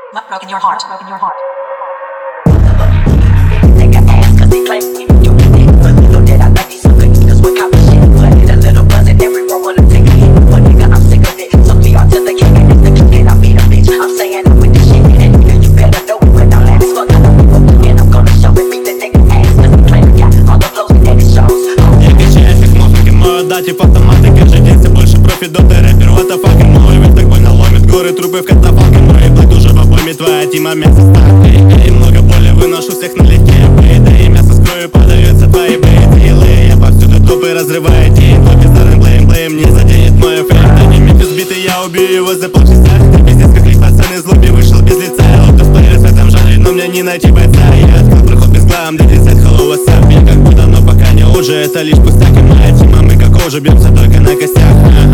Broken your heart, broken your heart. Take a ass cause they claim we do it. But little did I like these cookies, cause what kind of shit. But a little buzz and everyone wanna take a hit. But nigga, I'm sick of it. Took me on to the king and if the king cannot beat a bitch, I'm saying I'm with the shit. And nigga, you better know it when I'm loud as fuck. And I'm gonna show it, beat the nigga ass. Cause the player got all the flows and it shows. Я качаю как мафики, мою дать типа автоматы. Каждый день все больше профит, да ты рэпер, what the fuck. Мой весь так больно ломит, горы трупы в катафалке. Мой блэк уже в обойме, твоя тима мясо старт. Эй, много боли, выношу всех налегке. Да и мясо с кровью подаются твои бейтилы. Я повсюду тупы разрываю день. Твой пиздарный блейм не заденет мою фейм. Да не миф избитый, я убью его за полчаса. Ты пиздец как лик, пацан из лобби вышел без лица. Лоб в плеерс в этом жанре, но мне не найти бойца. Я открыл проход без глам, для десять hello what's up. Я как будто, но пока не уже, это лишь пустяк. И моя тима, мы как уже бьемся только на костях.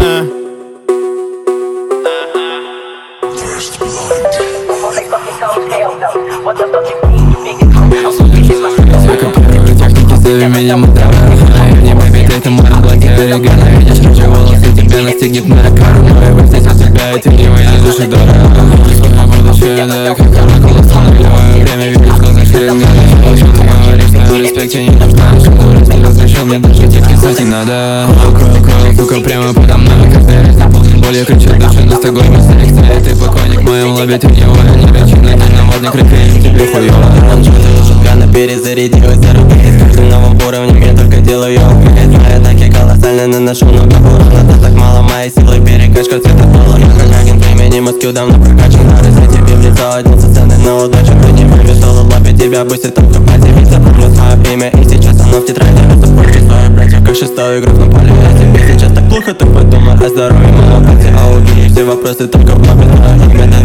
Копирую техники, зови меня мудавой. Не побит, это мой блоки орегано. Видишь рыжие волосы, тебя настигнет моя карма. И вот здесь у тебя, и ты не выйдешь души дорого. Скоро будущее, да, как оракул останавливаю. Время видишь в глазах рентгена. О чем ты говоришь, но в респекте не нужна. Что ты разрешил мне даже тетки сойти надо. Кроу, сука, прямо подо мной. Каждый раз наполнен болью, кричат души, но с тобой мы селекция. Ты покойник в моем лобби, ты не воин. Не рычи на день, наводный крик, и тебе хуёво. Шотгана перезарядилась за руки. С каждым новым уровнем я только делаю апгрейд. Мои атаки колоссально, наношу много урона. Да так мало моей силы, перекачка цвета пола. Я как агент времени, мозги давно прокачан. Радость тебе в лицо, один со сцены на удачу. Ты не вывесел, лапе тебя быстро только позивить. Запомнил свое имя, и сейчас оно в тетради. Запомни свою братьев, как шестой игрок на поле. Я тебе сейчас так плохо, так подумай о здоровье моего братья. А убери все вопросы только в лобби. Имя